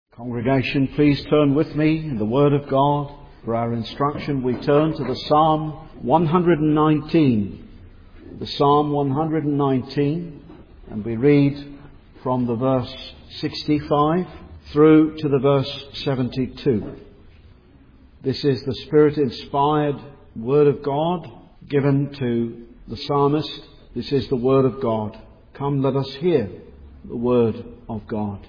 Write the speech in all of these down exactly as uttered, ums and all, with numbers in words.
Congregation, please turn with me in the Word of God. For our instruction, we turn to the Psalm one hundred nineteen. The Psalm one hundred nineteen, and we read from the verse sixty-five through to the verse seventy-two. This is the Spirit-inspired Word of God given to the psalmist. This is the Word of God. Come, let us hear the Word of God.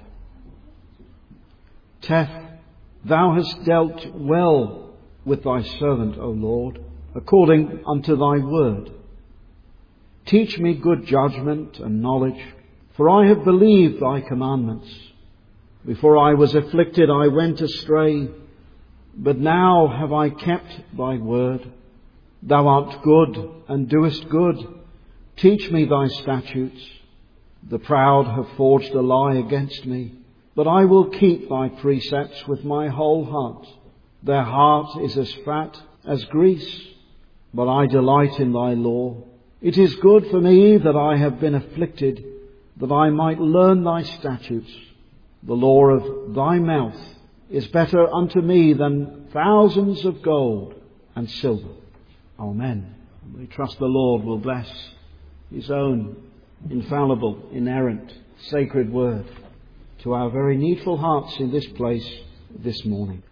Teth, thou hast dealt well with thy servant, O Lord, according unto thy word. Teach me good judgment and knowledge, for I have believed thy commandments. Before I was afflicted, I went astray, but now have I kept thy word. Thou art good and doest good. Teach me thy statutes. The proud have forged a lie against me, but I will keep thy precepts with my whole heart. Their heart is as fat as grease, but I delight in thy law. It is good for me that I have been afflicted, that I might learn thy statutes. The law of thy mouth is better unto me than thousands of gold and silver. Amen. We trust the Lord will bless His own infallible, inerrant, sacred word to our very needful hearts in this place this morning.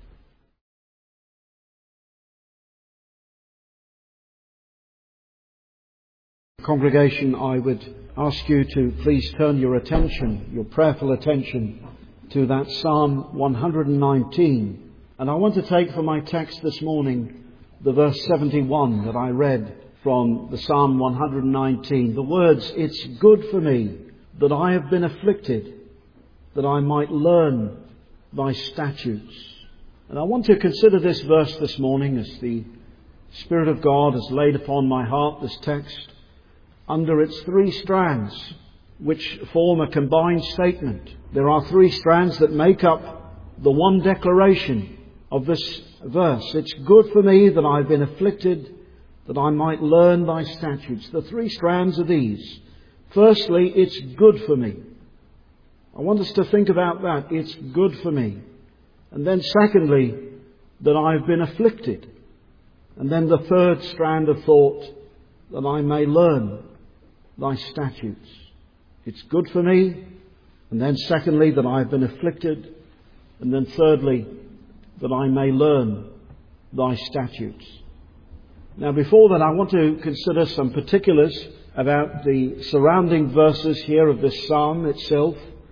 Congregation, I would ask you to please turn your attention, your prayerful attention, to that Psalm one hundred nineteen. And I want to take for my text this morning the verse seventy-one that I read from the Psalm one hundred nineteen. The words, "It's good for me that I have been afflicted, that I might learn thy statutes." And I want to consider this verse this morning as the Spirit of God has laid upon my heart this text under its three strands, which form a combined statement. There are three strands that make up the one declaration of this verse. It's good for me that I've been afflicted, that I might learn thy statutes. The three strands are these. Firstly, it's good for me. I want us to think about that. It's good for me. And then secondly, that I've been afflicted. And then the third strand of thought, that I may learn thy statutes. It's good for me. And then secondly, that I've been afflicted. And then thirdly, that I may learn thy statutes. Now before that, I want to consider some particulars about the surrounding verses here of this psalm itself.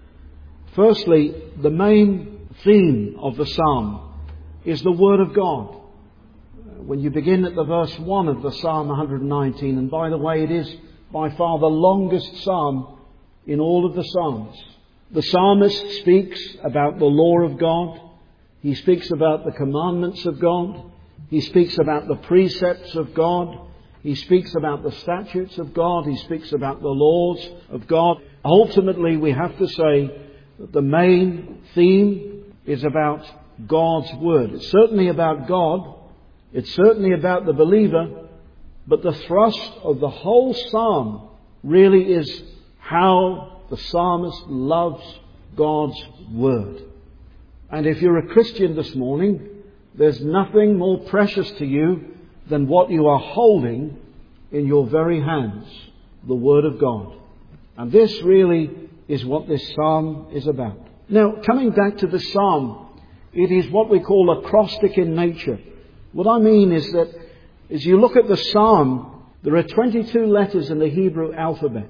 Firstly, the main theme of the psalm is the Word of God. When you begin at the verse one of the Psalm one hundred nineteen, and by the way, it is by far the longest psalm in all of the psalms. The psalmist speaks about the law of God. He speaks about the commandments of God. He speaks about the precepts of God. He speaks about the statutes of God. He speaks about the laws of God. Ultimately, we have to say that the main theme is about God's Word. It's certainly about God. It's certainly about the believer. But the thrust of the whole psalm really is how the psalmist loves God's Word. And if you're a Christian this morning, there's nothing more precious to you than what you are holding in your very hands, the Word of God. And this really is what this psalm is about. Now, coming back to the psalm, it is what we call acrostic in nature. What I mean is that as you look at the psalm, there are twenty-two letters in the Hebrew alphabet.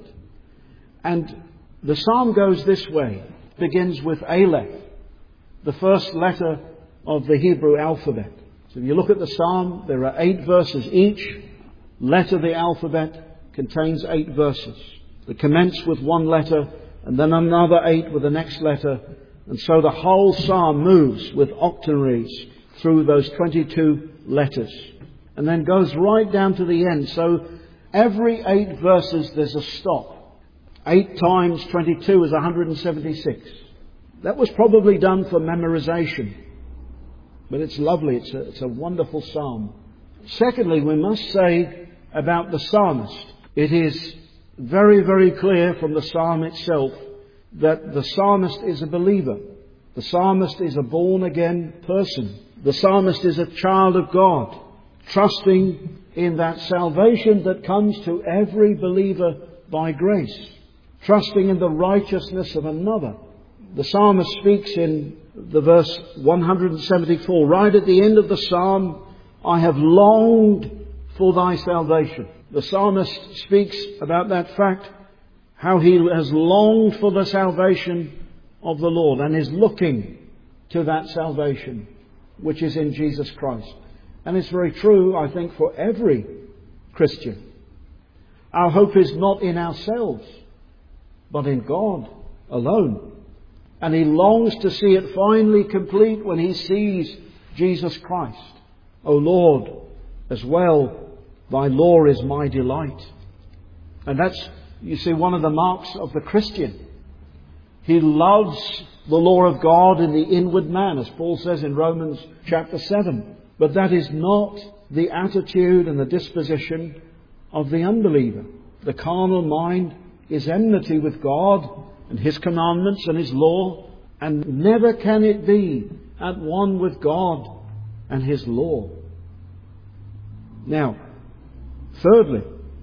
And the psalm goes this way. It begins with Aleph, the first letter of the Hebrew alphabet. So if you look at the psalm, there are eight verses. Each letter of the alphabet contains eight verses. They commence with one letter, and then another eight with the next letter. And so the whole psalm moves with octanaries through those twenty-two letters, and then goes right down to the end. So every eight verses there's a stop. Eight times twenty-two is one hundred seventy-six. That was probably done for memorization. But it's lovely. It's a, it's a wonderful psalm. Secondly, we must say about the psalmist, it is very, very clear from the psalm itself that the psalmist is a believer. The psalmist is a born-again person. The psalmist is a child of God, trusting in that salvation that comes to every believer by grace, trusting in the righteousness of another. The psalmist speaks in the verse one seventy-four, right at the end of the psalm, I have longed for thy salvation. The psalmist speaks about that fact, how he has longed for the salvation of the Lord and is looking to that salvation which is in Jesus Christ. And it's very true, I think, for every Christian. Our hope is not in ourselves, but in God alone. And he longs to see it finally complete when he sees Jesus Christ. O Lord, as well, thy law is my delight. And that's, you see, one of the marks of the Christian. He loves the law of God in the inward man, as Paul says in Romans chapter seven. But that is not the attitude and the disposition of the unbeliever. The carnal mind is enmity with God and His commandments and His law, and never can it be at one with God and His law. Now, thirdly,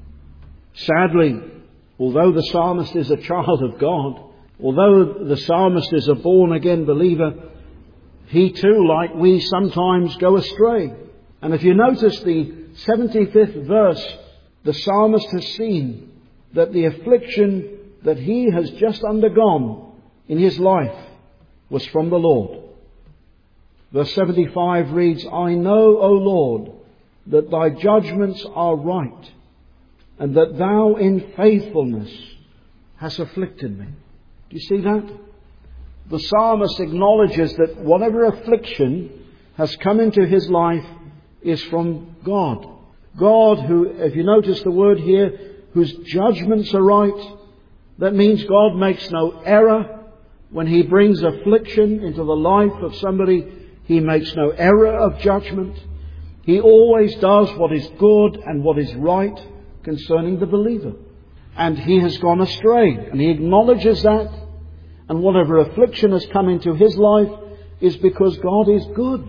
sadly, although the psalmist is a child of God, although the psalmist is a born-again believer, he too, like we, sometimes go astray. And if you notice the seventy-fifth verse, the psalmist has seen that the affliction that he has just undergone in his life was from the Lord. Verse seventy-five reads, I know, O Lord, that thy judgments are right, and that thou in faithfulness hast afflicted me. Do you see that? The psalmist acknowledges that whatever affliction has come into his life is from God. God who, if you notice the word here, whose judgments are right, that means God makes no error. When He brings affliction into the life of somebody, He makes no error of judgment. He always does what is good and what is right concerning the believer. And he has gone astray, and he acknowledges that. And whatever affliction has come into his life is because God is good.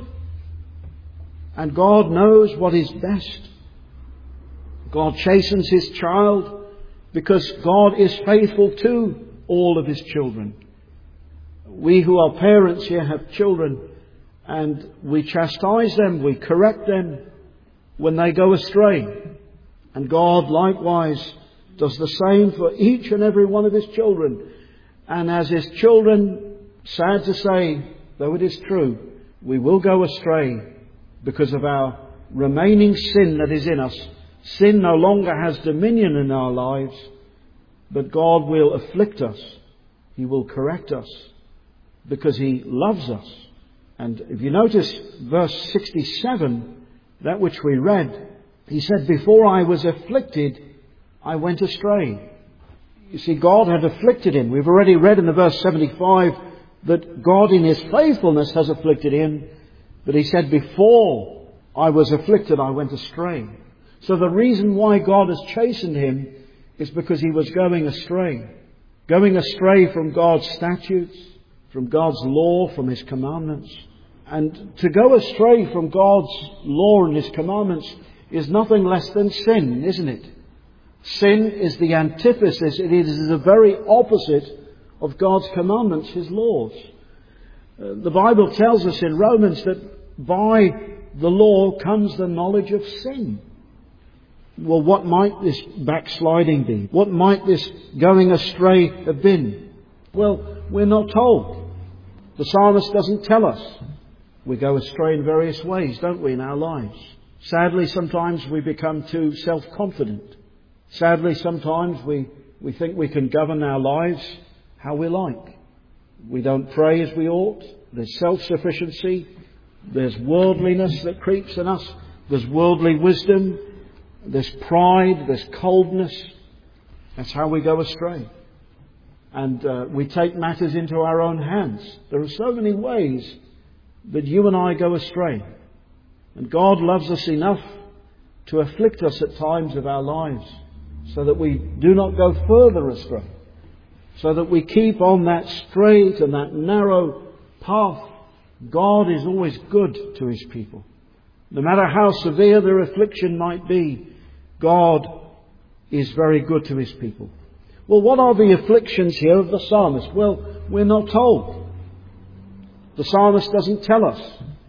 And God knows what is best. God chastens His child because God is faithful to all of His children. We who are parents here have children, and we chastise them, we correct them when they go astray. And God likewise does the same for each and every one of His children. And as His children, sad to say, though it is true, we will go astray because of our remaining sin that is in us. Sin no longer has dominion in our lives, but God will afflict us. He will correct us because He loves us. And if you notice verse sixty-seven, that which we read, He said, before I was afflicted, I went astray. You see, God had afflicted him. We've already read in the verse seventy-five that God in His faithfulness has afflicted him. But He said, before I was afflicted, I went astray. So the reason why God has chastened him is because he was going astray. Going astray from God's statutes, from God's law, from His commandments. And to go astray from God's law and His commandments is nothing less than sin, isn't it? Sin is the antithesis. It is the very opposite of God's commandments, His laws. Uh, the Bible tells us in Romans that by the law comes the knowledge of sin. Well, what might this backsliding be? What might this going astray have been? Well, we're not told. The psalmist doesn't tell us. We go astray in various ways, don't we, in our lives? Sadly, sometimes we become too self-confident. Sadly, sometimes we, we think we can govern our lives how we like. We don't pray as we ought. There's self-sufficiency. There's worldliness that creeps in us. There's worldly wisdom. There's pride. There's coldness. That's how we go astray. And uh, we take matters into our own hands. There are so many ways that you and I go astray. And God loves us enough to afflict us at times of our lives so that we do not go further astray. So that we keep on that straight and that narrow path, God is always good to His people. No matter how severe their affliction might be, God is very good to His people. Well, what are the afflictions here of the psalmist? Well, we're not told. The psalmist doesn't tell us.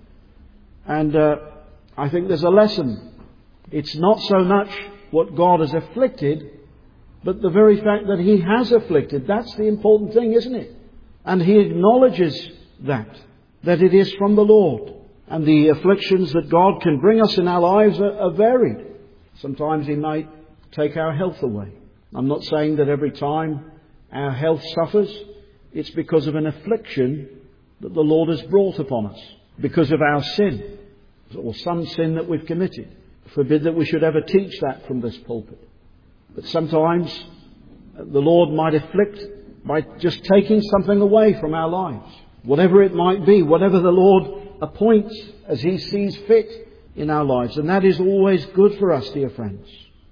And uh, I think there's a lesson. It's not so much what God has afflicted, but the very fact that He has afflicted. That's the important thing, isn't it? And he acknowledges that, that it is from the Lord. And the afflictions that God can bring us in our lives are, are varied. Sometimes He might take our health away. I'm not saying that every time our health suffers, it's because of an affliction that the Lord has brought upon us, because of our sin, or some sin that we've committed. Forbid that we should ever teach that from this pulpit. But sometimes the Lord might afflict by just taking something away from our lives. Whatever it might be, whatever the Lord appoints as He sees fit in our lives. And that is always good for us, dear friends.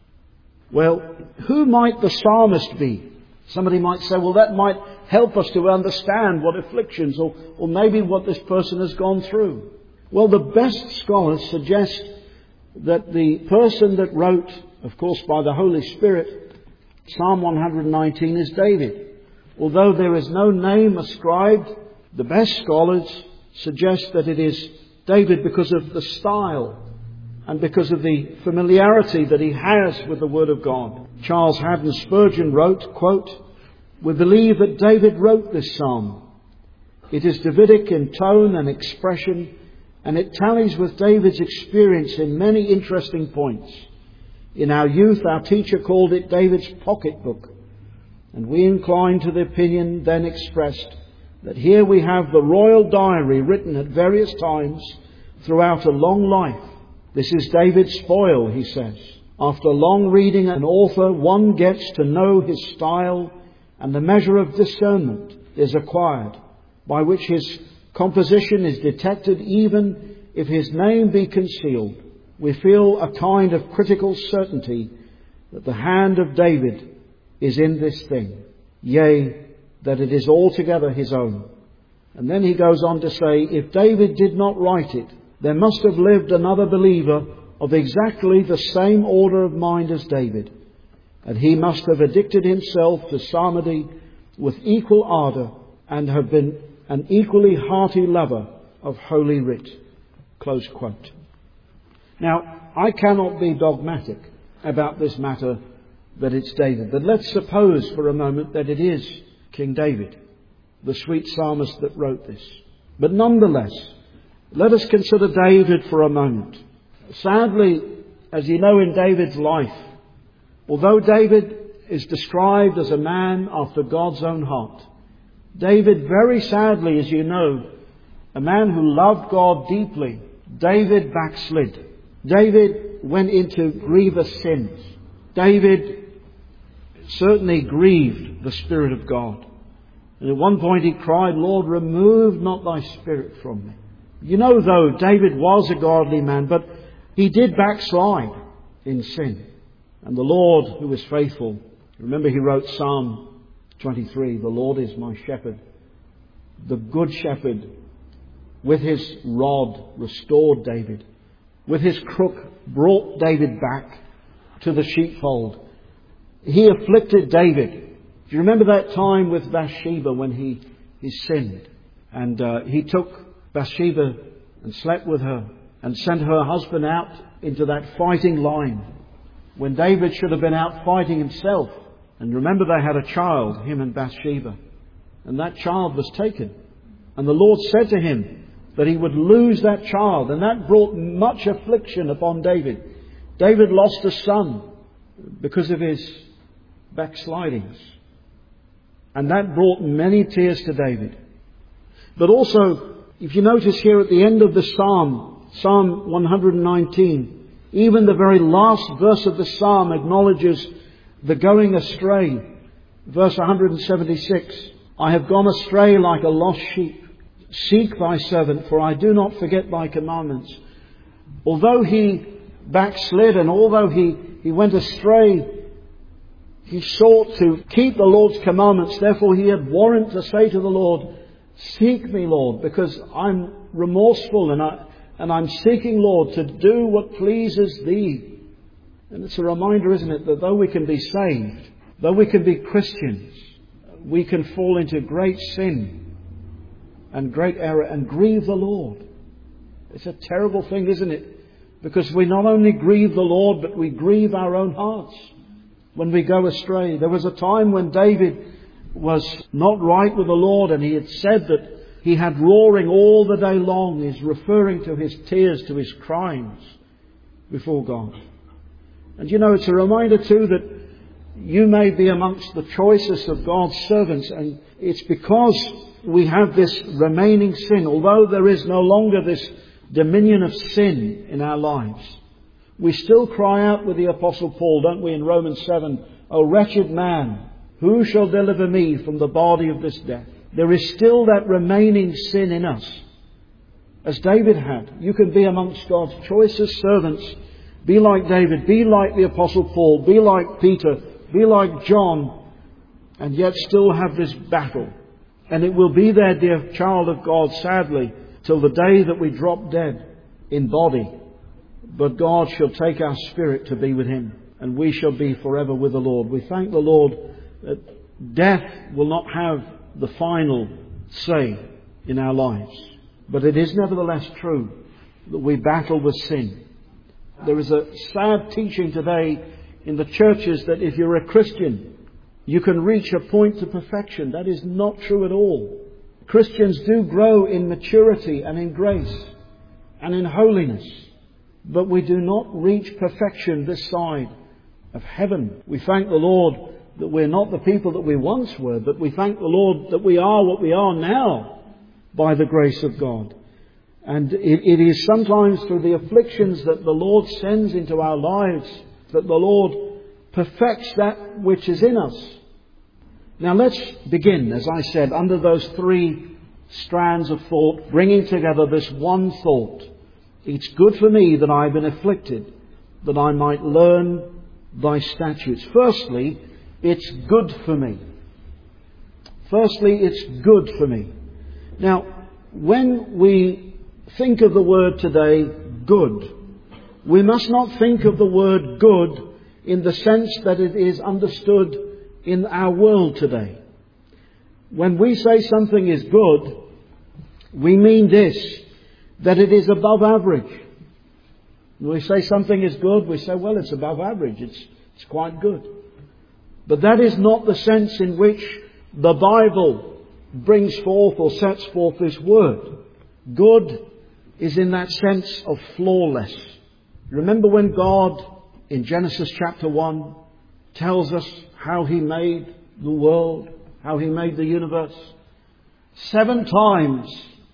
Well, who might the psalmist be? Somebody might say, well, that might help us to understand what afflictions or, or maybe what this person has gone through. Well, the best scholars suggest that the person that wrote, of course by the Holy Spirit, Psalm one hundred nineteen is David. Although there is no name ascribed, the best scholars suggest that it is David because of the style and because of the familiarity that he has with the Word of God. Charles Haddon Spurgeon wrote, quote, "We believe that David wrote this psalm. It is Davidic in tone and expression, and it tallies with David's experience in many interesting points. In our youth, our teacher called it David's pocketbook, and we incline to the opinion then expressed that here we have the royal diary written at various times throughout a long life. This is David's spoil," he says. After long reading an author, one gets to know his style, and the measure of discernment is acquired, by which his composition is detected even if his name be concealed. We feel a kind of critical certainty that the hand of David is in this thing, yea, that it is altogether his own. And then he goes on to say, if David did not write it, there must have lived another believer of exactly the same order of mind as David, and he must have addicted himself to psalmody with equal ardour and have been an equally hearty lover of Holy Writ. Close quote. Now, I cannot be dogmatic about this matter that it's David, but let's suppose for a moment that it is King David, the sweet psalmist that wrote this. But nonetheless, let us consider David for a moment. Sadly, as you know in David's life, although David is described as a man after God's own heart, David, very sadly, as you know, a man who loved God deeply, David backslid. David went into grievous sins. David certainly grieved the Spirit of God. And at one point he cried, Lord, remove not thy Spirit from me. You know, though, David was a godly man, but he did backslide in sin. And the Lord, who is faithful, remember he wrote Psalm twenty-three, the Lord is my shepherd. The good shepherd, with his rod, restored David. With his crook, brought David back to the sheepfold. He afflicted David. Do you remember that time with Bathsheba when he, he sinned? And uh, he took Bathsheba and slept with her and sent her husband out into that fighting line when David should have been out fighting himself. And remember, they had a child, him and Bathsheba. And that child was taken. And the Lord said to him that he would lose that child. And that brought much affliction upon David. David lost a son because of his backslidings. And that brought many tears to David. But also, if you notice here at the end of the psalm, Psalm one hundred nineteen, even the very last verse of the psalm acknowledges the going astray. Verse one hundred seventy-six, I have gone astray like a lost sheep. Seek thy servant, for I do not forget thy commandments. Although he backslid and although he, he went astray, he sought to keep the Lord's commandments. Therefore he had warrant to say to the Lord, Seek me, Lord, because I'm remorseful and, I, and I'm seeking, Lord, to do what pleases Thee. And it's a reminder, isn't it, that though we can be saved, though we can be Christians, we can fall into great sin and great error and grieve the Lord. It's a terrible thing, isn't it? Because we not only grieve the Lord, but we grieve our own hearts when we go astray. There was a time when David was not right with the Lord, and he had said that he had roaring all the day long. He's referring to his tears, to his crimes before God. And you know, it's a reminder too that you may be amongst the choicest of God's servants, and it's because we have this remaining sin, although there is no longer this dominion of sin in our lives. We still cry out with the Apostle Paul, don't we, in Romans seven, "O wretched man, who shall deliver me from the body of this death?" There is still that remaining sin in us, as David had. You can be amongst God's choicest servants. Be like David, be like the Apostle Paul, be like Peter, be like John, and yet still have this battle. And it will be there, dear child of God, sadly, till the day that we drop dead in body. But God shall take our spirit to be with Him, and we shall be forever with the Lord. We thank the Lord that death will not have the final say in our lives. But it is nevertheless true that we battle with sin. There is a sad teaching today in the churches that if you're a Christian, you can reach a point to perfection. That is not true at all. Christians do grow in maturity and in grace and in holiness, but we do not reach perfection this side of heaven. We thank the Lord that we're not the people that we once were, but we thank the Lord that we are what we are now by the grace of God. And it, it is sometimes through the afflictions that the Lord sends into our lives that the Lord perfects that which is in us. Now let's begin, as I said, under those three strands of thought, bringing together this one thought. It's good for me that I have been afflicted, that I might learn Thy statutes. Firstly, it's good for me. Firstly, it's good for me. Now, when we think of the word today, good, we must not think of the word good in the sense that it is understood in our world today. When we say something is good, we mean this, that it is above average. When we say something is good, we say, well, it's above average, it's, it's quite good. But that is not the sense in which the Bible brings forth or sets forth this word. Good is in that sense of flawless. Remember when God, in Genesis chapter one, tells us how He made the world, how He made the universe? Seven times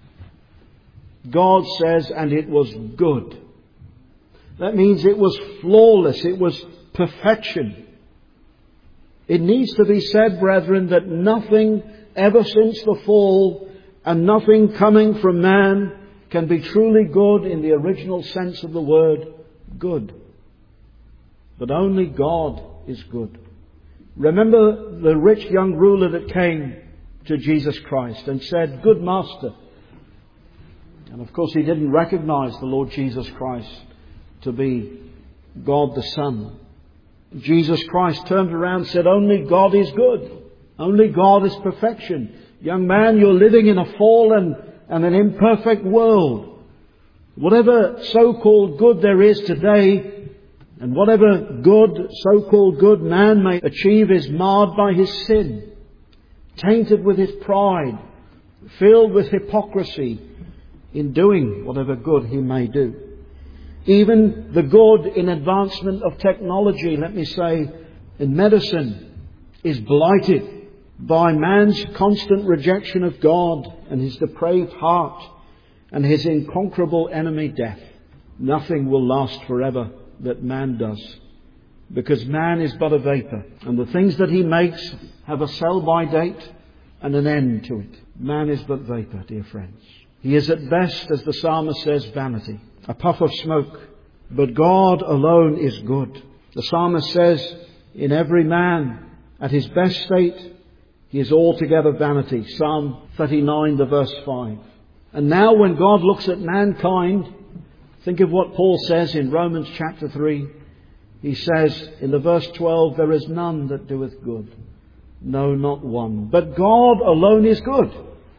God says, and it was good. That means it was flawless, it was perfection. It needs to be said, brethren, that nothing ever since the fall and nothing coming from man can be truly good in the original sense of the word good. But only God is good. Remember the rich young ruler that came to Jesus Christ and said, "Good Master." And of course he didn't recognize the Lord Jesus Christ to be God the Son. Jesus Christ turned around and said, "Only God is good. Only God is perfection. Young man, you're living in a fallen and an imperfect world. Whatever so-called good there is today, and whatever good, so-called good man may achieve is marred by his sin, tainted with his pride, filled with hypocrisy in doing whatever good he may do. Even the good in advancement of technology, let me say, in medicine, is blighted by man's constant rejection of God and his depraved heart and his inconquerable enemy, death. Nothing will last forever that man does, because man is but a vapour, and the things that he makes have a sell-by date and an end to it. Man is but vapour, dear friends. He is at best, as the psalmist says, vanity, a puff of smoke. But God alone is good. The psalmist says, in every man at his best state He is altogether vanity. Psalm thirty-nine, the verse five. And now when God looks at mankind, think of what Paul says in Romans chapter three. He says in the verse twelve, there is none that doeth good. No, not one. But God alone is good.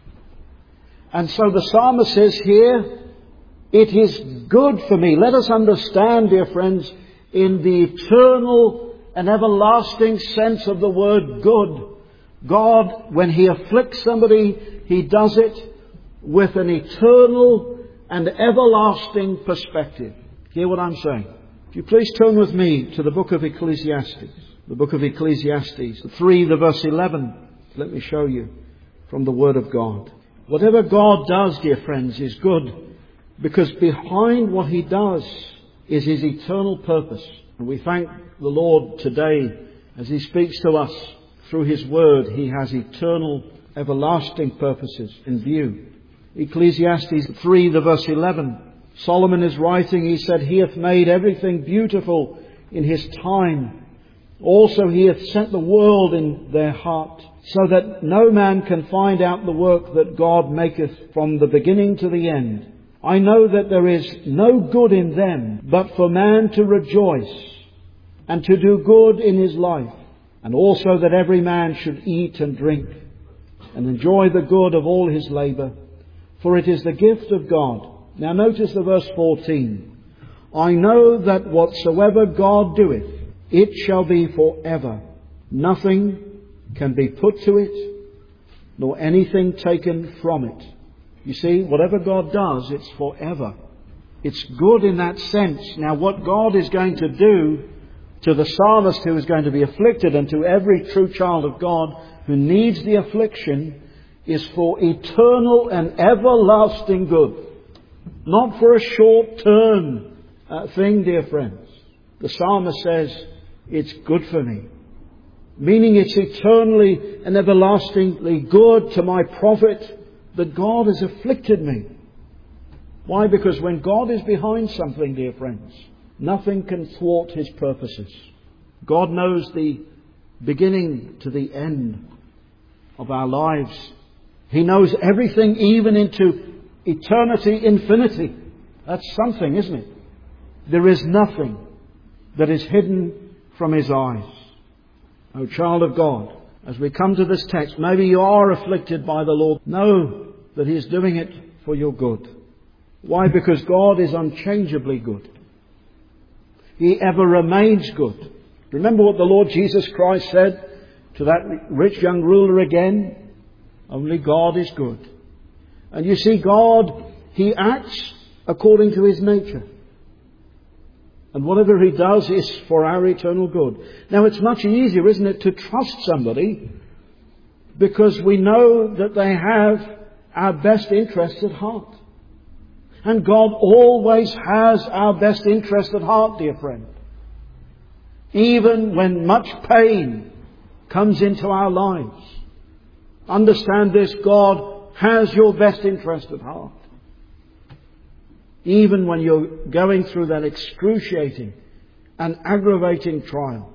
And so the psalmist says here, it is good for me. Let us understand, dear friends, in the eternal and everlasting sense of the word good. God, when He afflicts somebody, He does it with an eternal and everlasting perspective. Hear what I'm saying? If you please turn with me to the book of Ecclesiastes. The book of Ecclesiastes, three, the verse eleven. Let me show you from the Word of God. Whatever God does, dear friends, is good, because behind what He does is His eternal purpose. And we thank the Lord today as He speaks to us through His Word. He has eternal, everlasting purposes in view. Ecclesiastes three, the verse eleven. Solomon is writing, he said, He hath made everything beautiful in His time. Also He hath set the world in their heart, so that no man can find out the work that God maketh from the beginning to the end. I know that there is no good in them, but for man to rejoice and to do good in his life, and also that every man should eat and drink and enjoy the good of all his labour, for it is the gift of God. Now notice the verse fourteen. I know that whatsoever God doeth, it shall be for ever. Nothing can be put to it, nor anything taken from it. You see, whatever God does, it's forever. It's good in that sense. Now what God is going to do to the psalmist who is going to be afflicted, and to every true child of God who needs the affliction, is for eternal and everlasting good. Not for a short-term uh, thing, dear friends. The psalmist says, it's good for me. Meaning it's eternally and everlastingly good to my profit that God has afflicted me. Why? Because when God is behind something, dear friends, nothing can thwart His purposes. God knows the beginning to the end of our lives. He knows everything, even into eternity, infinity. That's something, isn't it? There is nothing that is hidden from His eyes. Oh, child of God, as we come to this text, maybe you are afflicted by the Lord. Know that He is doing it for your good. Why? Because God is unchangeably good. He ever remains good. Remember what the Lord Jesus Christ said to that rich young ruler again? Only God is good. And you see, God, He acts according to His nature. And whatever He does is for our eternal good. Now it's much easier, isn't it, to trust somebody because we know that they have our best interests at heart. And God always has our best interest at heart, dear friend. Even when much pain comes into our lives. Understand this, God has your best interest at heart. Even when you're going through that excruciating and aggravating trial.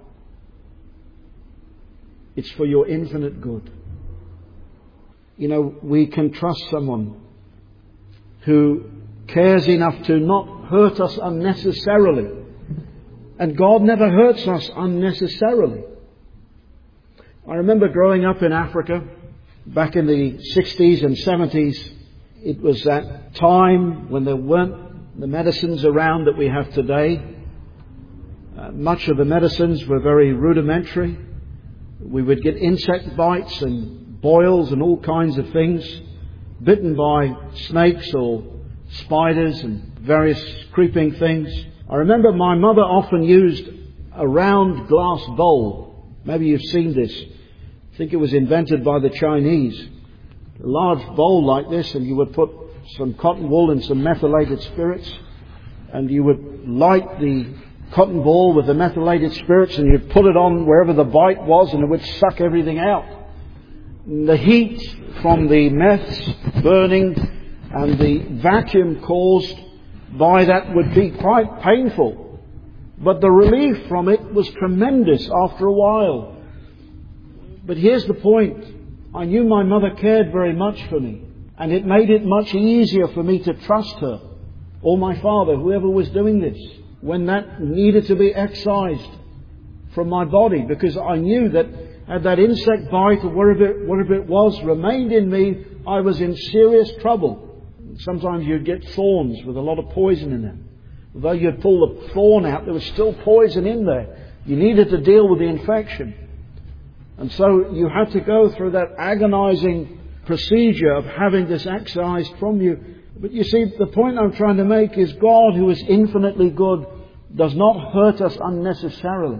It's for your infinite good. You know, we can trust someone who cares enough to not hurt us unnecessarily. And God never hurts us unnecessarily. I remember growing up in Africa back in the sixties and seventies. It was that time when there weren't the medicines around that we have today. Uh, much of the medicines were very rudimentary. We would get insect bites and boils and all kinds of things, bitten by snakes or spiders and various creeping things. I remember my mother often used a round glass bowl. Maybe you've seen this. I think it was invented by the Chinese. A large bowl like this, and you would put some cotton wool and some methylated spirits, and you would light the cotton ball with the methylated spirits, and you'd put it on wherever the bite was, and it would suck everything out. And the heat from the meths burning and the vacuum caused by that would be quite painful. But the relief from it was tremendous after a while. But here's the point. I knew my mother cared very much for me, and it made it much easier for me to trust her, or my father, whoever was doing this, when that needed to be excised from my body, because I knew that had that insect bite or whatever it, whatever it was remained in me, I was in serious trouble. Sometimes you'd get thorns with a lot of poison in them. Although you'd pull the thorn out, there was still poison in there. You needed to deal with the infection. And so you had to go through that agonizing procedure of having this excised from you. But you see, the point I'm trying to make is God, who is infinitely good, does not hurt us unnecessarily.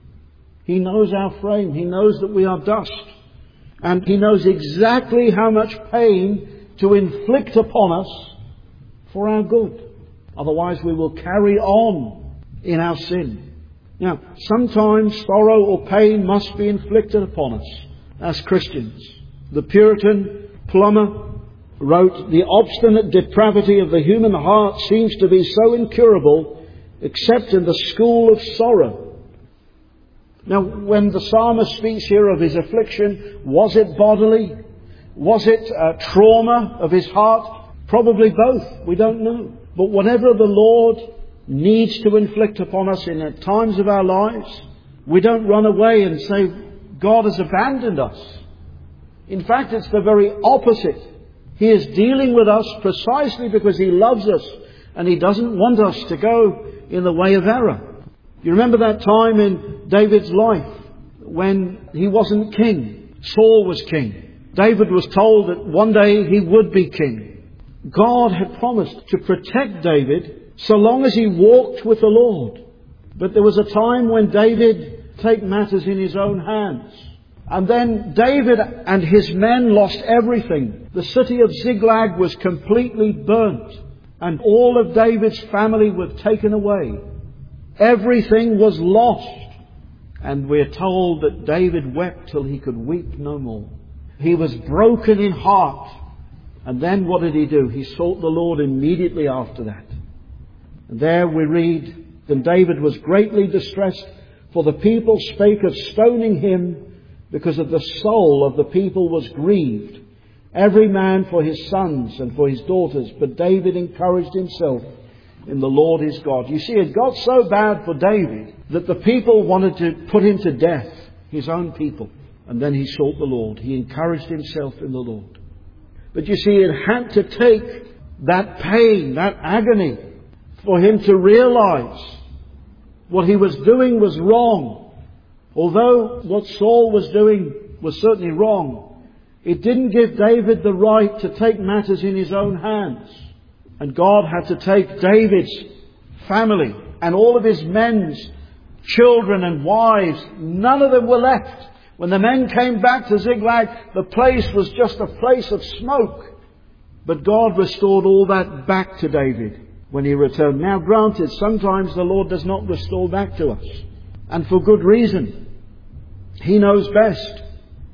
He knows our frame. He knows that we are dust. And He knows exactly how much pain to inflict upon us for our good. Otherwise we will carry on in our sin. Now, sometimes sorrow or pain must be inflicted upon us as Christians. The Puritan Plummer wrote, "The obstinate depravity of the human heart seems to be so incurable, except in the school of sorrow." Now, when the psalmist speaks here of his affliction, was it bodily? Was it a trauma of his heart? Probably both. We don't know. But whatever the Lord needs to inflict upon us in the times of our lives, we don't run away and say, God has abandoned us. In fact, it's the very opposite. He is dealing with us precisely because He loves us, and He doesn't want us to go in the way of error. You remember that time in David's life when he wasn't king. Saul was king. David was told that one day he would be king. God had promised to protect David so long as he walked with the Lord. But there was a time when David took matters in his own hands. And then David and his men lost everything. The city of Ziklag was completely burnt, and all of David's family were taken away. Everything was lost. And we're told that David wept till he could weep no more. He was broken in heart. And then what did he do? He sought the Lord immediately after that. And there we read, "Then David was greatly distressed, for the people spake of stoning him, because of the soul of the people was grieved, every man for his sons and for his daughters. But David encouraged himself in the Lord his God." You see, it got so bad for David that the people wanted to put him to death, his own people. And then he sought the Lord. He encouraged himself in the Lord. But you see, it had to take that pain, that agony, for him to realize what he was doing was wrong. Although what Saul was doing was certainly wrong, it didn't give David the right to take matters in his own hands. And God had to take David's family and all of his men's children and wives. None of them were left. When the men came back to Ziklag, the place was just a place of smoke. But God restored all that back to David when he returned. Now granted, sometimes the Lord does not restore back to us. And for good reason. He knows best.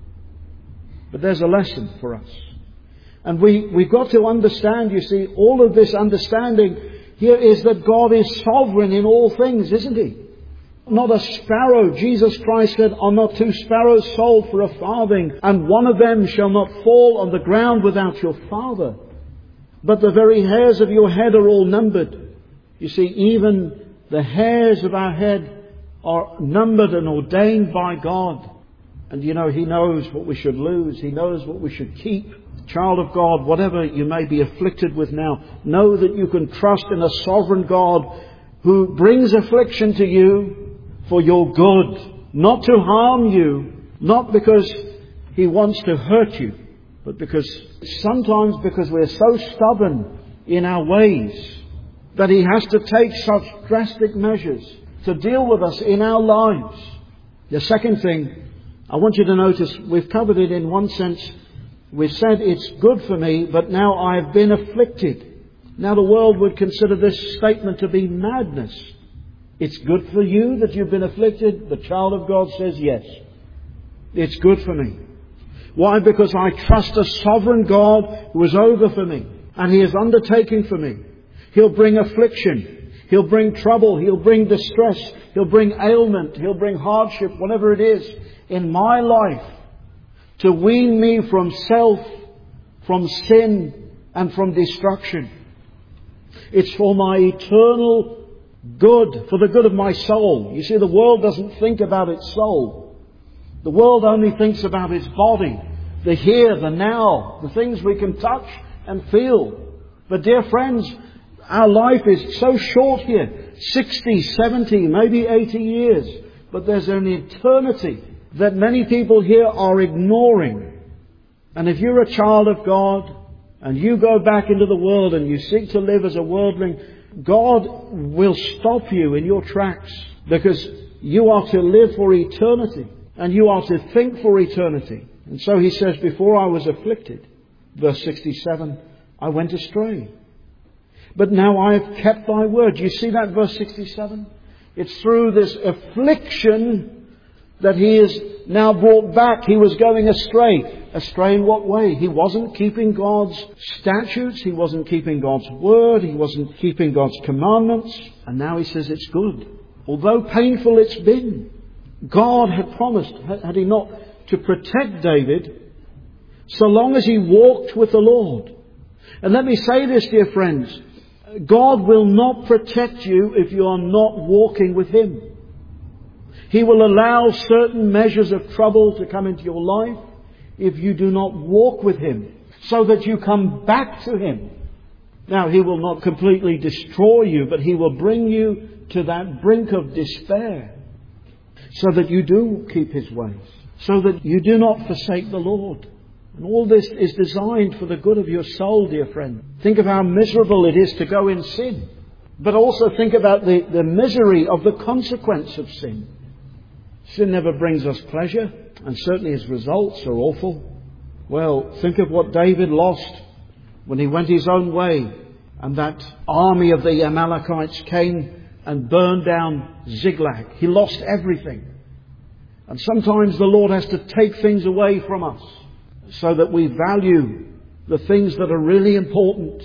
But there's a lesson for us. And we, we've got to understand, you see, all of this understanding here is that God is sovereign in all things, isn't He? Not a sparrow. Jesus Christ said, "Are not two sparrows sold for a farthing, and one of them shall not fall on the ground without your Father? But the very hairs of your head are all numbered." You see, even the hairs of our head are numbered and ordained by God. And you know, He knows what we should lose. He knows what we should keep. Child of God, whatever you may be afflicted with now, know that you can trust in a sovereign God who brings affliction to you for your good, not to harm you, not because He wants to hurt you, but because sometimes because we're so stubborn in our ways that He has to take such drastic measures to deal with us in our lives. The second thing I want you to notice, we've covered it in one sense. We've said it's good for me, but now I have been afflicted. Now the world would consider this statement to be madness. It's good for you that you've been afflicted. The child of God says yes. It's good for me. Why? Because I trust a sovereign God who is over for me. And He is undertaking for me. He'll bring affliction. He'll bring trouble. He'll bring distress. He'll bring ailment. He'll bring hardship, whatever it is, in my life, to wean me from self, from sin, and from destruction. It's for my eternal good, for the good of my soul. You see, the world doesn't think about its soul. The world only thinks about its body, the here, the now, the things we can touch and feel. But dear friends, our life is so short here, sixty, seventy, maybe eighty years. But there's an eternity that many people here are ignoring. And if you're a child of God and you go back into the world and you seek to live as a worldling, God will stop you in your tracks, because you are to live for eternity and you are to think for eternity. And so he says, before I was afflicted, verse sixty-seven, I went astray. But now I have kept thy word. You see that, verse sixty-seven? It's through this affliction that he is now brought back. He was going astray. Astray in what way? He wasn't keeping God's statutes. He wasn't keeping God's word. He wasn't keeping God's commandments. And now he says it's good. Although painful it's been. God had promised, had he not, to protect David so long as he walked with the Lord. And let me say this, dear friends. God will not protect you if you are not walking with Him. He will allow certain measures of trouble to come into your life if you do not walk with Him, so that you come back to Him. Now, He will not completely destroy you, but He will bring you to that brink of despair, so that you do keep His ways, so that you do not forsake the Lord. And all this is designed for the good of your soul, dear friend. Think of how miserable it is to go in sin. But also think about the, the misery of the consequence of sin. Sin never brings us pleasure, and certainly its results are awful. Well, think of what David lost when he went his own way, and that army of the Amalekites came and burned down Ziklag. He lost everything. And sometimes the Lord has to take things away from us, so that we value the things that are really important.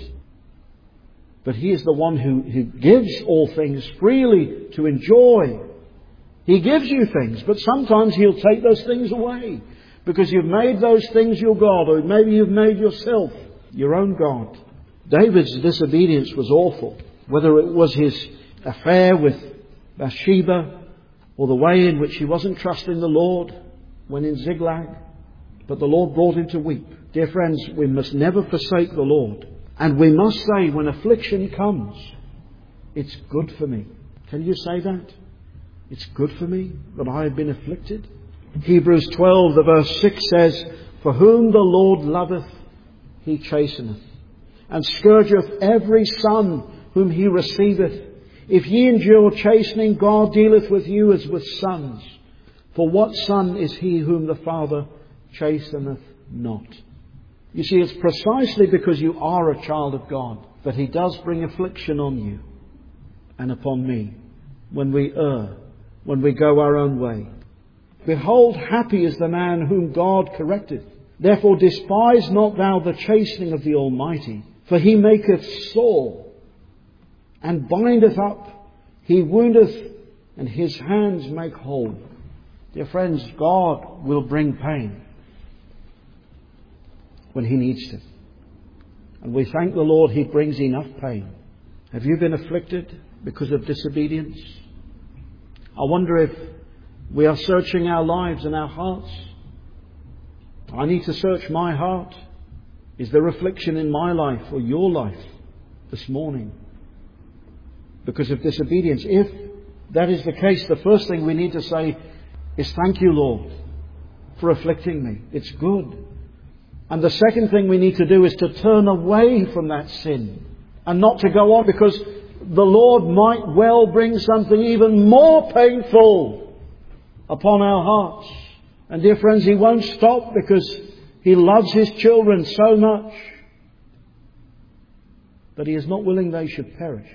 But He is the one who, who gives all things freely to enjoy. He gives you things, but sometimes He'll take those things away, because you've made those things your God, or maybe you've made yourself your own God. David's disobedience was awful. Whether it was his affair with Bathsheba, or the way in which he wasn't trusting the Lord when in Ziklag. But the Lord brought him to weep. Dear friends, we must never forsake the Lord. And we must say, when affliction comes, it's good for me. Can you say that? It's good for me that I have been afflicted. Hebrews twelve, the verse six says, For whom the Lord loveth, He chasteneth, and scourgeth every son whom He receiveth. If ye endure chastening, God dealeth with you as with sons. For what son is he whom the Father chasteneth not? You see, it's precisely because you are a child of God that He does bring affliction on you and upon me when we err, when we go our own way. Behold, happy is the man whom God correcteth. Therefore despise not thou the chastening of the Almighty, for He maketh sore and bindeth up. He woundeth, and His hands make whole. Dear friends, God will bring pain when He needs to. And we thank the Lord He brings enough pain. Have you been afflicted because of disobedience? I wonder if we are searching our lives and our hearts. I need to search my heart. Is there affliction in my life or your life this morning because of disobedience? If that is the case, the first thing we need to say is, thank you, Lord, for afflicting me. It's good. And the second thing we need to do is to turn away from that sin and not to go on, because the Lord might well bring something even more painful upon our hearts. And dear friends, He won't stop, because He loves His children so much that He is not willing they should perish,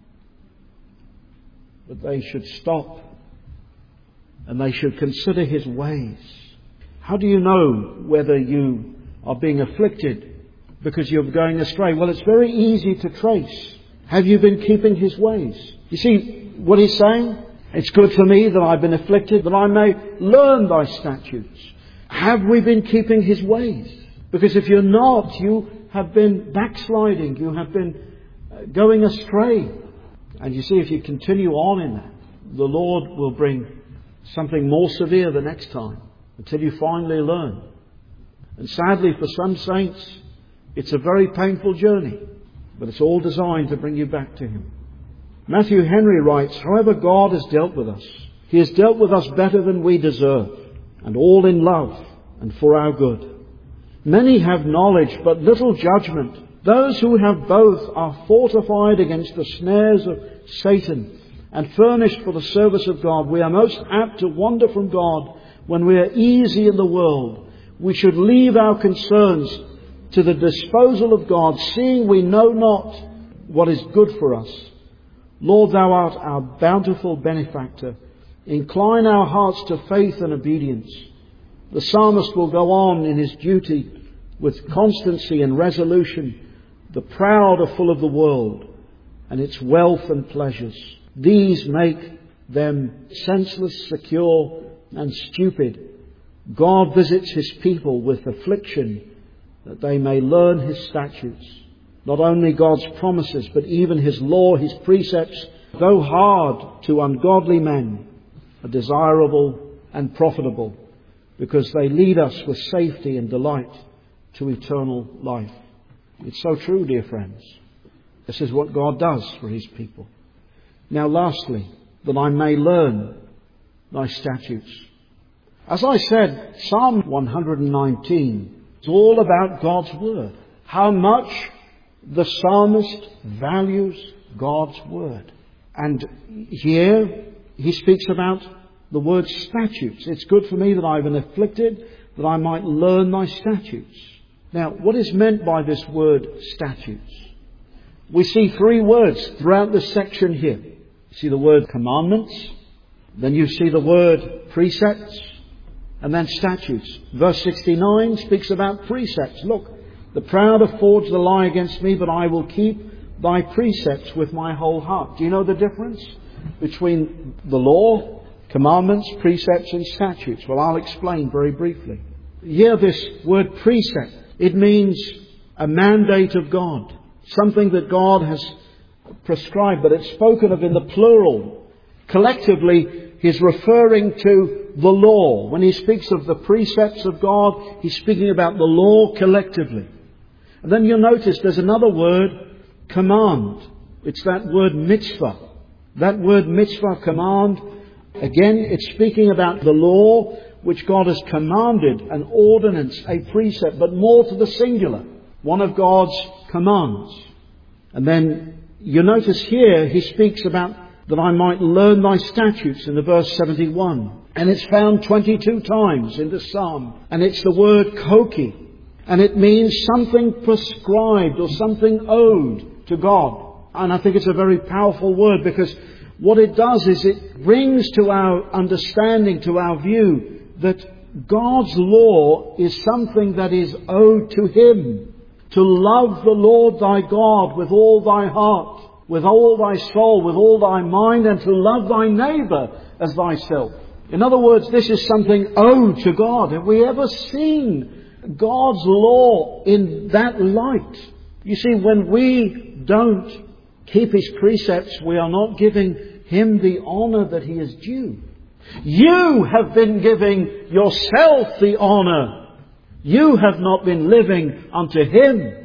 but they should stop and they should consider His ways. How do you know whether you are being afflicted because you're going astray? Well, it's very easy to trace. Have you been keeping His ways? You see what He's saying? It's good for me that I've been afflicted, that I may learn thy statutes. Have we been keeping His ways? Because if you're not, you have been backsliding. You have been going astray. And you see, if you continue on in that, the Lord will bring something more severe the next time until you finally learn. And sadly, for some saints, it's a very painful journey, but it's all designed to bring you back to Him. Matthew Henry writes, however God has dealt with us, He has dealt with us better than we deserve, and all in love and for our good. Many have knowledge, but little judgment. Those who have both are fortified against the snares of Satan and furnished for the service of God. We are most apt to wander from God when we are easy in the world. We should leave our concerns to the disposal of God, seeing we know not what is good for us. Lord, Thou art our bountiful benefactor. Incline our hearts to faith and obedience. The psalmist will go on in his duty with constancy and resolution. The proud are full of the world and its wealth and pleasures. These make them senseless, secure, and stupid. God visits His people with affliction that they may learn His statutes. Not only God's promises, but even His law, His precepts, though hard to ungodly men, are desirable and profitable, because they lead us with safety and delight to eternal life. It's so true, dear friends. This is what God does for His people. Now lastly, that I may learn Thy statutes. As I said, Psalm one hundred nineteen is all about God's Word. How much the psalmist values God's Word. And here he speaks about the word statutes. It's good for me that I've been afflicted, that I might learn Thy statutes. Now, what is meant by this word statutes? We see three words throughout this section here. You see the word commandments, then you see the word precepts, and then statutes. Verse sixty-nine speaks about precepts. Look, the proud have forged the lie against me, but I will keep Thy precepts with my whole heart. Do you know the difference between the law, commandments, precepts and statutes? Well, I'll explain very briefly. Here, this word precept, it means a mandate of God. Something that God has prescribed, but it's spoken of in the plural. Collectively, He's referring to the law. When He speaks of the precepts of God, He's speaking about the law collectively. And then you'll notice there's another word, command. It's that word mitzvah. That word mitzvah, command, again, it's speaking about the law which God has commanded, an ordinance, a precept, but more to the singular, one of God's commands. And then you notice here he speaks about that I might learn Thy statutes in the verse seventy-one. And it's found twenty-two times in this psalm. And it's the word koki. And it means something prescribed or something owed to God. And I think it's a very powerful word, because what it does is it brings to our understanding, to our view, that God's law is something that is owed to Him. To love the Lord thy God with all thy heart, with all thy soul, with all thy mind, and to love thy neighbour as thyself. In other words, this is something owed to God. Have we ever seen God's law in that light? You see, when we don't keep His precepts, we are not giving Him the honour that He is due. You have been giving yourself the honour. You have not been living unto Him.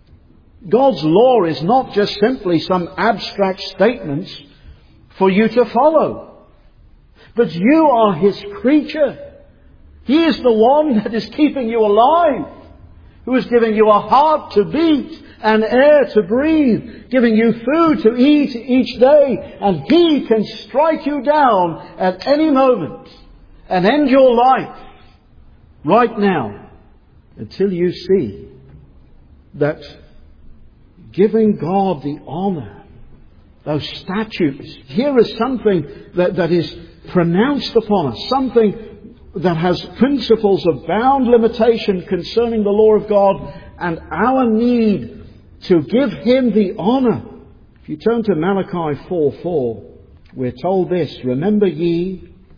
God's law is not just simply some abstract statements for you to follow. But you are His creature. He is the one that is keeping you alive, who is giving you a heart to beat and air to breathe, giving you food to eat each day, and He can strike you down at any moment and end your life right now, until you see that giving God the honour, those statutes, here is something that, that is pronounced upon us, something that has principles of bound limitation concerning the law of God and our need to give Him the honour. If you turn to Malachi four four, we're told this: remember ye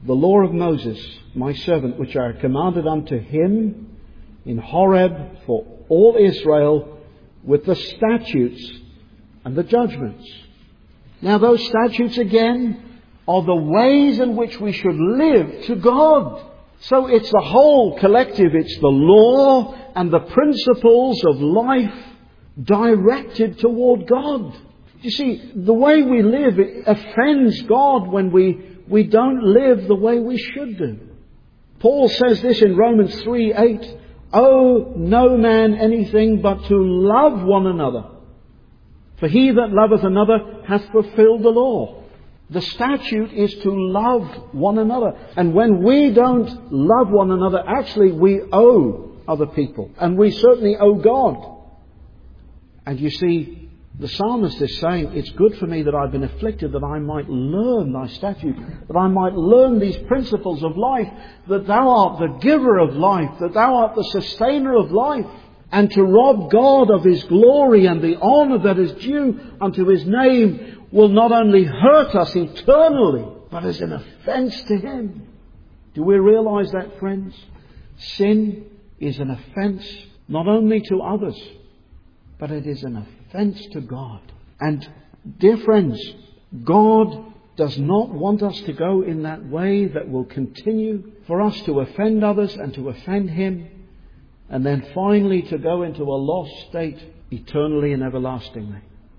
the law of Moses, my servant, which I commanded unto him in Horeb for all Israel, with the statutes and the judgments. Now those statutes again are the ways in which we should live to God. So it's the whole collective. It's the law and the principles of life directed toward God. You see, the way we live, it offends God when we, we don't live the way we should do. Paul says this in Romans three eight, owe no man anything but to love one another. For he that loveth another hath fulfilled the law. The statute is to love one another. And when we don't love one another, actually we owe other people. And we certainly owe God. And you see, the psalmist is saying, it's good for me that I've been afflicted, that I might learn thy statute, that I might learn these principles of life, that thou art the giver of life, that thou art the sustainer of life. And to rob God of his glory and the honour that is due unto his name will not only hurt us eternally, but is an offence to him. Do we realise that, friends? Sin is an offence not only to others, but it is an offence to God. And, dear friends, God does not want us to go in that way that will continue for us to offend others and to offend him, and then finally to go into a lost state eternally and everlastingly.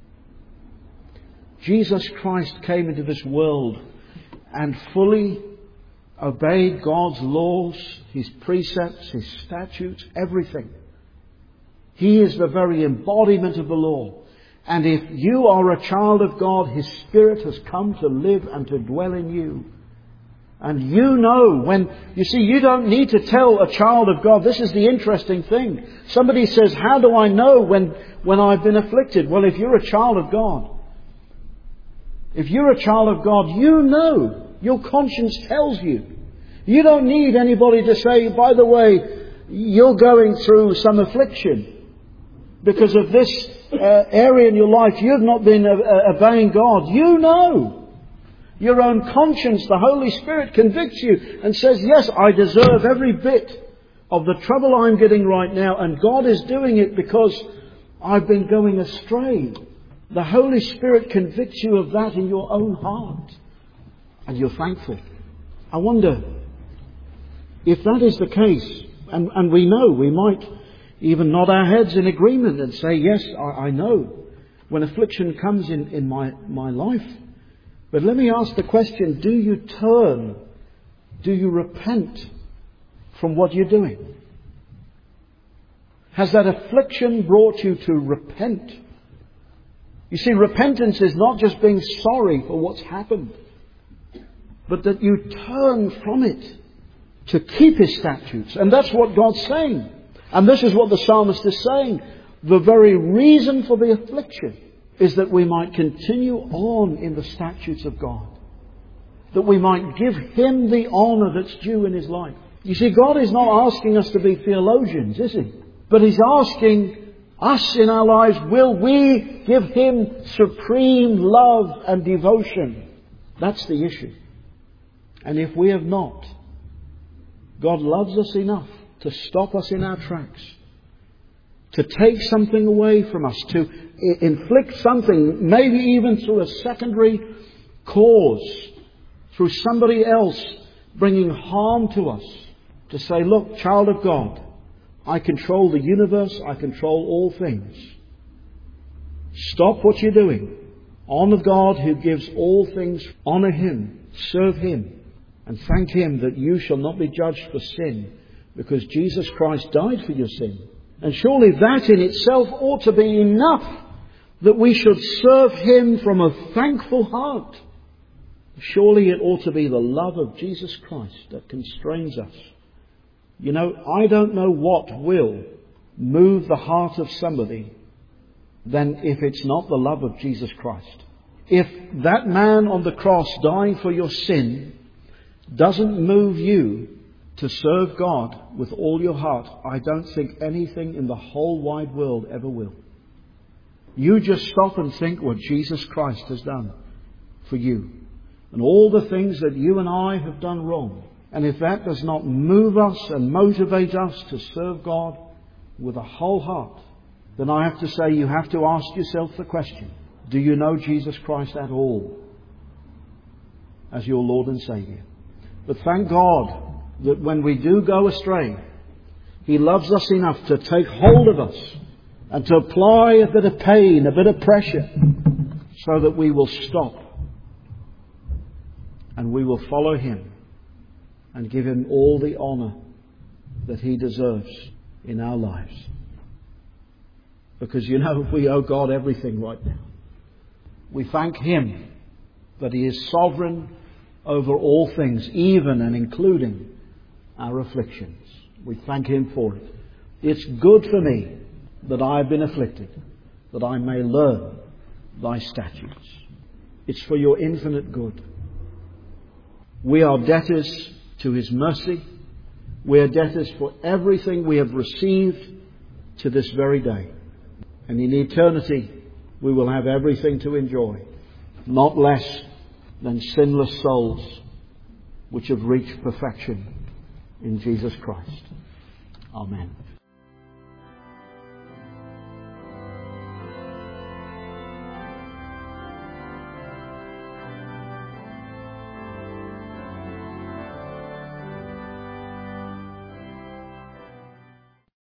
Jesus Christ came into this world and fully obeyed God's laws, his precepts, his statutes, everything. He is the very embodiment of the law. And if you are a child of God, his Spirit has come to live and to dwell in you. And you know when, you see, you don't need to tell a child of God. This is the interesting thing. Somebody says, how do I know when, when I've been afflicted? Well, if you're a child of God, if you're a child of God, you know. Your conscience tells you. You don't need anybody to say, by the way, you're going through some affliction because of this uh, area in your life. You've not been uh, obeying God. You know. Your own conscience, the Holy Spirit convicts you and says, yes, I deserve every bit of the trouble I'm getting right now, and God is doing it because I've been going astray. The Holy Spirit convicts you of that in your own heart, and you're thankful. I wonder if that is the case, and, and we know, we might even nod our heads in agreement and say, yes, I, I know when affliction comes in, in my, my life. But let me ask the question, do you turn, do you repent from what you're doing? Has that affliction brought you to repent? You see, repentance is not just being sorry for what's happened, but that you turn from it to keep his statutes. And that's what God's saying. And this is what the psalmist is saying. The very reason for the affliction is that we might continue on in the statutes of God. That we might give him the honour that's due in his life. You see, God is not asking us to be theologians, is he? But he's asking us in our lives, will we give him supreme love and devotion? That's the issue. And if we have not, God loves us enough to stop us in our tracks, to take something away from us, to inflict something, maybe even through a secondary cause, through somebody else bringing harm to us, to say, look, child of God, I control the universe, I control all things. Stop what you're doing. Honour God who gives all things. Honour him, serve him, and thank him that you shall not be judged for sin, because Jesus Christ died for your sin. And surely that in itself ought to be enough that we should serve him from a thankful heart. Surely it ought to be the love of Jesus Christ that constrains us. You know, I don't know what will move the heart of somebody than if it's not the love of Jesus Christ. If that man on the cross dying for your sin doesn't move you to serve God with all your heart, I don't think anything in the whole wide world ever will. You just stop and think what Jesus Christ has done for you. and all the things that you and I have done wrong. And if that does not move us and motivate us to serve God with a whole heart, then I have to say you have to ask yourself the question, do you know Jesus Christ at all as your Lord and Saviour? But thank God that when we do go astray, He loves us enough to take hold of us and to apply a bit of pain, a bit of pressure, so that we will stop and we will follow Him and give Him all the honour that He deserves in our lives. Because you know, we owe God everything right now. We thank Him that He is sovereign over all things, even and including our afflictions. We thank Him for it. It's good for me that I have been afflicted, that I may learn Thy statutes. It's for your infinite good. We are debtors to His mercy. We are debtors for everything we have received to this very day. And in eternity, we will have everything to enjoy, not less than sinless souls which have reached perfection in Jesus Christ. Amen.